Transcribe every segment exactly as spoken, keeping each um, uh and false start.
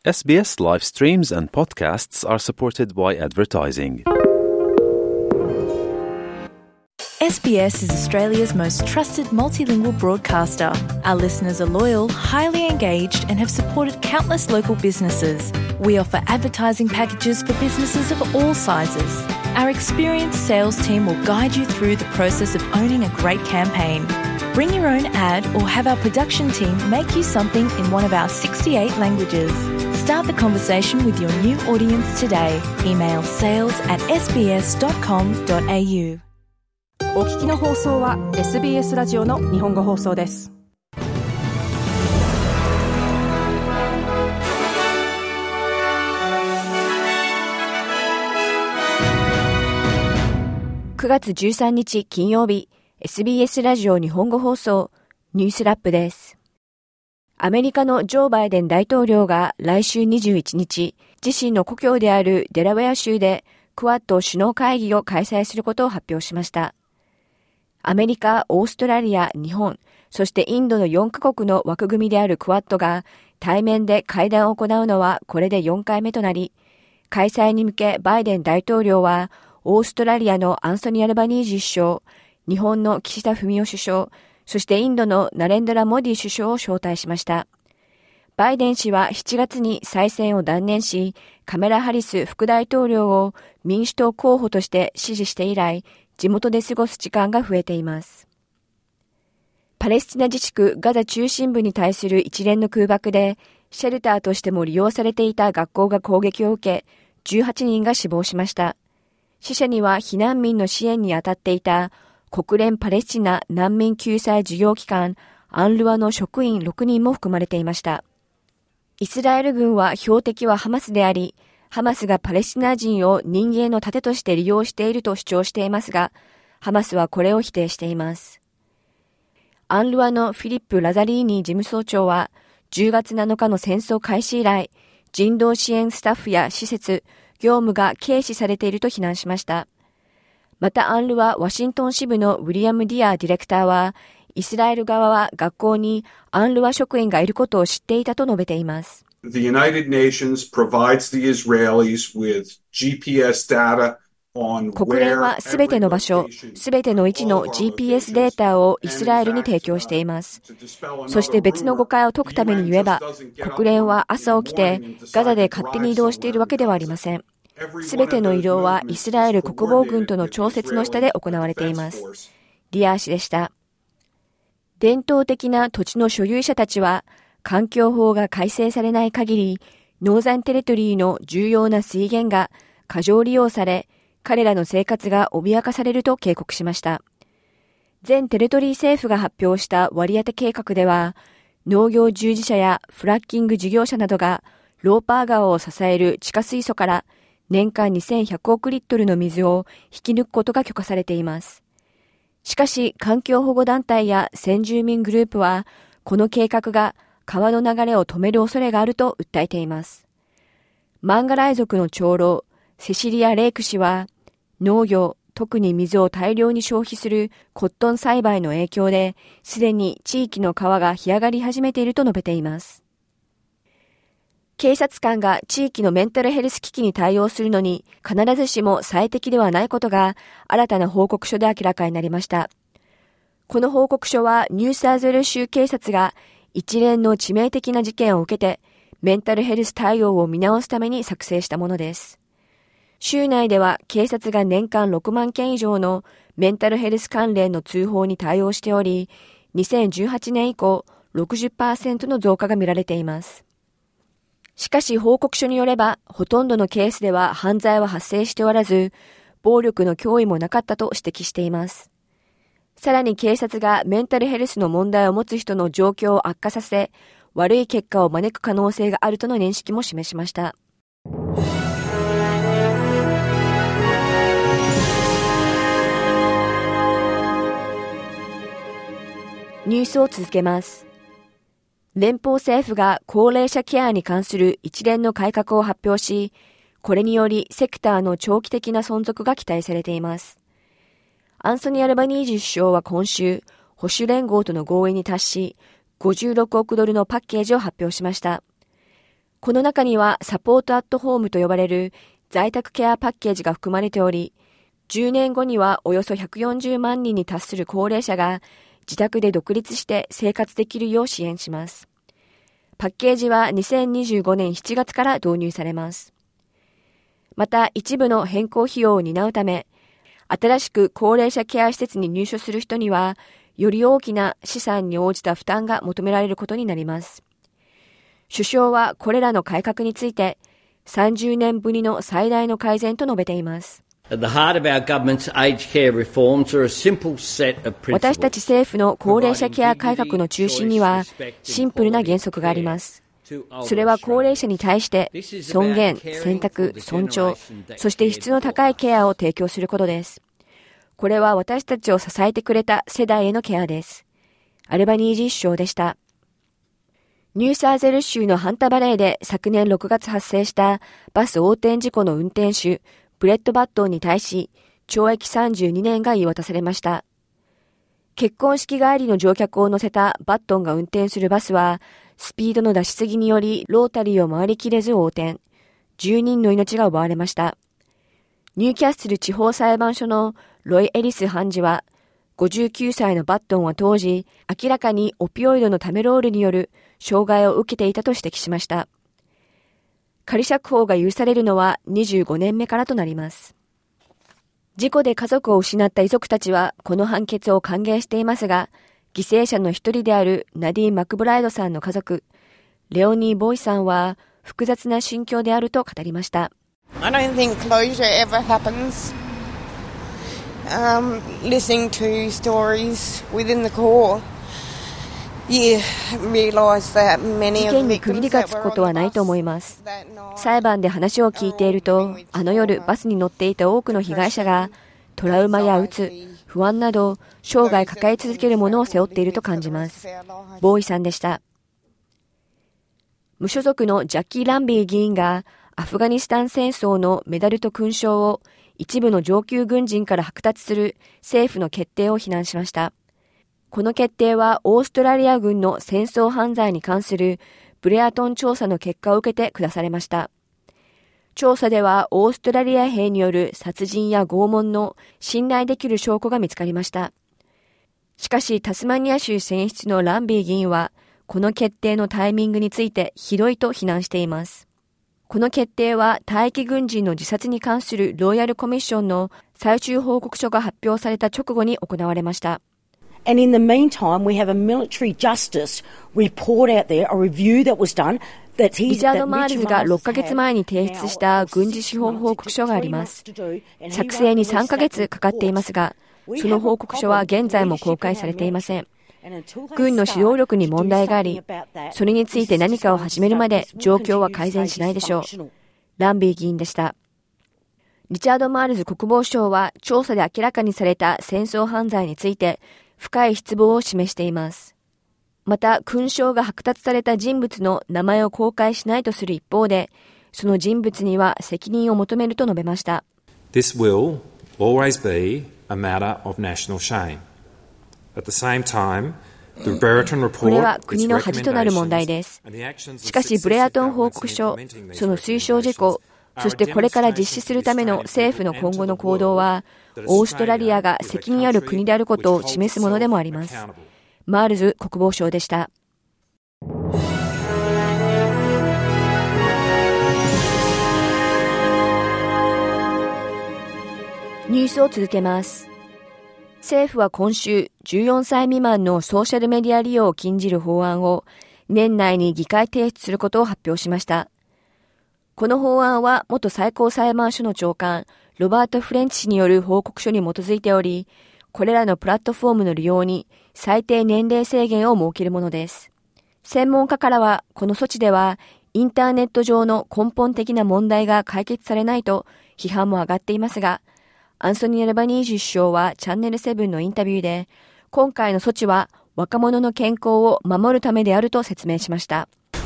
エスビーエス live streams and podcasts are supported by advertising. S B S is Australia's most trusted multilingual broadcaster. Our listeners are loyal, highly engaged, and have supported countless local businesses. We offer advertising packages for businesses of all sizes. Our experienced sales team will guide you through the process of owning a great campaign. Bring your own ad or have our production team make you something in one of our sixty-eight languages. Start the conversation with your new audience today. Email sales at s b s dot com dot a u. お聞きの放送は エスビーエス ラジオの日本語放送です。くがつじゅうさんにち金曜日、エスビーエス ラジオ日本語放送ニュースラップです。アメリカのジョー・バイデン大統領が来週にじゅういちにち、自身の故郷であるデラウェア州でクワッド首脳会議を開催することを発表しました。アメリカ、オーストラリア、日本、そしてインドのよんカ国の枠組みであるクワッドが対面で会談を行うのはこれでよんかいめとなり、開催に向けバイデン大統領はオーストラリアのアンソニー・アルバニージー首相、日本の岸田文雄首相、そしてインドのナレンドラ・モディ首相を招待しました。バイデン氏はしちがつに再選を断念し、カメラ・ハリス副大統領を民主党候補として支持して以来、地元で過ごす時間が増えています。パレスチナ自治区ガザ中心部に対する一連の空爆で、シェルターとしても利用されていた学校が攻撃を受け、じゅうはちにんが死亡しました。死者には避難民の支援に当たっていた国連パレスチナ難民救済事業機関アンルワの職員ろくにんも含まれていました。イスラエル軍は標的はハマスであり、ハマスがパレスチナ人を人間の盾として利用していると主張していますが、ハマスはこれを否定しています。アンルワのフィリップ・ラザリーニ事務総長は、じゅうがつなのかの戦争開始以来、人道支援スタッフや施設、業務が軽視されていると非難しました。またアンルワ・ワシントン支部のウィリアム・ディアーディレクターは、イスラエル側は学校にアンルワ職員がいることを知っていたと述べています。 The United Nations provides the Israelis with ジーピーエス data on where 国連はすべての場所、すべての位置の ジーピーエス データをイスラエルに提供しています。そして別の誤解を解くために言えば、国連は朝起きてガザで勝手に移動しているわけではありません。すべての移動はイスラエル国防軍との調節の下で行われています。ディアー氏でした。伝統的な土地の所有者たちは、環境法が改正されない限り、ノーザンテレトリーの重要な水源が過剰利用され、彼らの生活が脅かされると警告しました。全テレトリー政府が発表した割り当て計画では、農業従事者やフラッキング事業者などがローパー川を支える地下水素から年間にせんひゃくおくリットルの水を引き抜くことが許可されています。しかし、環境保護団体や先住民グループは、この計画が川の流れを止める恐れがあると訴えています。マンガライ族の長老、セシリア・レイク氏は、農業、特に水を大量に消費するコットン栽培の影響で、すでに地域の川が干上がり始めていると述べています。警察官が地域のメンタルヘルス危機に対応するのに必ずしも最適ではないことが新たな報告書で明らかになりました。この報告書はニューサーズウェル州警察が一連の致命的な事件を受けてメンタルヘルス対応を見直すために作成したものです。州内では警察が年間ろくまんけん以上のメンタルヘルス関連の通報に対応しており、にせんじゅうはちねん以降 ろくじゅっパーセント の増加が見られています。しかし報告書によれば、ほとんどのケースでは犯罪は発生しておらず、暴力の脅威もなかったと指摘しています。さらに警察がメンタルヘルスの問題を持つ人の状況を悪化させ、悪い結果を招く可能性があるとの認識も示しました。ニュースを続けます。連邦政府が高齢者ケアに関する一連の改革を発表し、これによりセクターの長期的な存続が期待されています。アンソニー・アルバニージー首相は今週、保守連合との合意に達し、ごじゅうろくおくドルのパッケージを発表しました。 この中にはサポートアットホームと呼ばれる在宅ケアパッケージが含まれており、じゅうねんごにはおよそひゃくよんじゅうまんにんに達する高齢者が自宅で独立して生活できるよう支援します。パッケージはにせんにじゅうごねんしちがつから導入されます。また一部の変更費用を担うため、新しく高齢者ケア施設に入所する人には、より大きな資産に応じた負担が求められることになります。首相はこれらの改革について、さんじゅうねんぶりの最大の改善と述べています。 私たち政府の高齢者ケア改革の中心にはシンプルな原則があります。それは高齢者に対して尊厳、選択、尊重、そして質の高いケアを提供することです。これは私たちを支えてくれた世代へのケアです。アルバニージー首相でした。ニューサーゼル州のハンタバレーで昨年ろくがつ発生したバス横転事故の運転手、ブレッド・バットンに対し、懲役さんじゅうにねんが言い渡されました。結婚式帰りの乗客を乗せたバットンが運転するバスは、スピードの出しすぎによりロータリーを回りきれず横転、じゅうにんの命が奪われました。ニューキャッスル地方裁判所のロイ・エリス判事は、ごじゅうきゅうさいのバットンは当時、明らかにオピオイドのタメロールによる障害を受けていたと指摘しました。仮釈放が許されるのはにじゅうごねんめからとなります。事故で家族を失った遺族たちはこの判決を歓迎していますが、犠牲者の一人であるナディーン・マクブライドさんの家族、レオニー・ボイさんは複雑な心境であると語りました。 I don't think closure ever happens. Um, listening to stories within the court.事件に区切りがつくことはないと思います。裁判で話を聞いていると、あの夜バスに乗っていた多くの被害者がトラウマやうつ、不安など生涯抱え続けるものを背負っていると感じます。ボーイさんでした。無所属のジャッキー・ランビー議員がアフガニスタン戦争のメダルと勲章を一部の上級軍人から剥奪する政府の決定を非難しました。この決定はオーストラリア軍の戦争犯罪に関するブレアトン調査の結果を受けて下されました。調査ではオーストラリア兵による殺人や拷問の信頼できる証拠が見つかりました。しかしタスマニア州選出のランビー議員はこの決定のタイミングについてひどいと非難しています。この決定は退役軍人の自殺に関するロイヤルコミッションの最終報告書が発表された直後に行われました。 And in the meantime, we have a military justice report out there, a review that was done. リチャード・マールズがろっかげつまえに提出した軍事司法報告書があります。作成にさんかげつかかっていますが、その報告書は現在も公開されていません。軍の指導力に問題があり、それについて何かを始めるまで状況は改善しないでしょう。ランビー議員でした。リチャード・マールズ国防相は調査で明らかにされた戦争犯罪について深い失望を示しています。また、勲章が剥奪された人物の名前を公開しないとする一方で、その人物には責任を求めると述べました。 This will always be a matter of national shame. At the same time, the Brereton report, これは国の恥となる問題です。しかし、ブレアトン報告書、その推奨事項、そしてこれから実施するための政府の今後の行動は、オーストラリアが責任ある国であることを示すものでもあります。マールズ国防相でした。ニュースを続けます。政府は今週、じゅうよんさい未満のソーシャルメディア利用を禁じる法案を年内に議会提出することを発表しました。この法案は元最高裁判所の長官、ロバート・フレンチ氏による報告書に基づいており、これらのプラットフォームの利用に最低年齢制限を設けるものです。専門家からは、この措置では、インターネット上の根本的な問題が解決されないと批判も上がっていますが、アンソニー・アルバニージー首相はチャンネルセブンのインタビューで、今回の措置は若者の健康を守るためであると説明しました。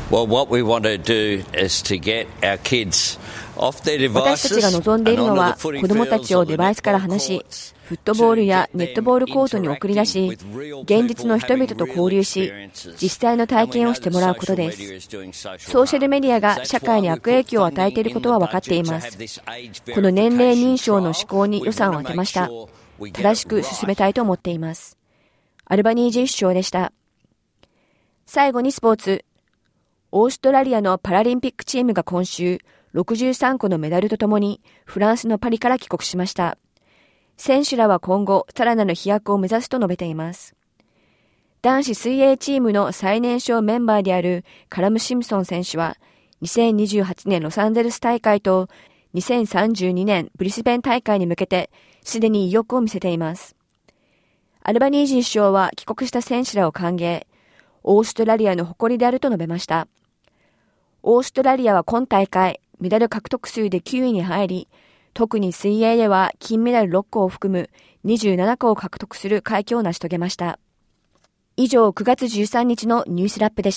Well, what we want to do is to get our kids off their devices. 私たちが望んでいるのは、子どもたちをデバイスから離し、フットボールやネットボールコートに送り出し、現実の人々と交流し、実際の体験をしてもらうことです。ソーシャルメディアが社会に悪影響を与えていることは分かっています。この年齢認証の施行に予算を当てました。正しく進めたいと思っています。アルバニージー首相でした。最後にスポーツ。オーストラリアのパラリンピックチームが今週、ろくじゅうさんこのメダルとともにフランスのパリから帰国しました。選手らは今後、さらなる飛躍を目指すと述べています。男子水泳チームの最年少メンバーであるカラム・シムソン選手は、にせんにじゅうはちねんロサンゼルス大会とにせんさんじゅうにねんブリスベン大会に向けて、すでに意欲を見せています。アルバニージー首相は帰国した選手らを歓迎、オーストラリアの誇りであると述べました。オーストラリアは今大会、メダル獲得数できゅういに入り、特に水泳では金メダルろっこを含むにじゅうななこを獲得する快挙を成し遂げました。以上、くがつじゅうさんにちのニュースラップでした。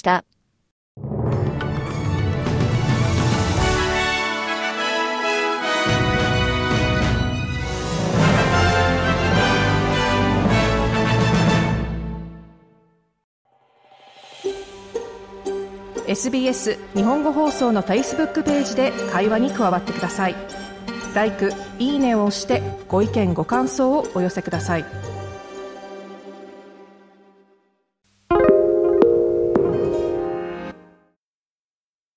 エスビーエス 日本語放送の Facebook ページで会話に加わってください。ライク、いいねを押してご意見ご感想をお寄せください。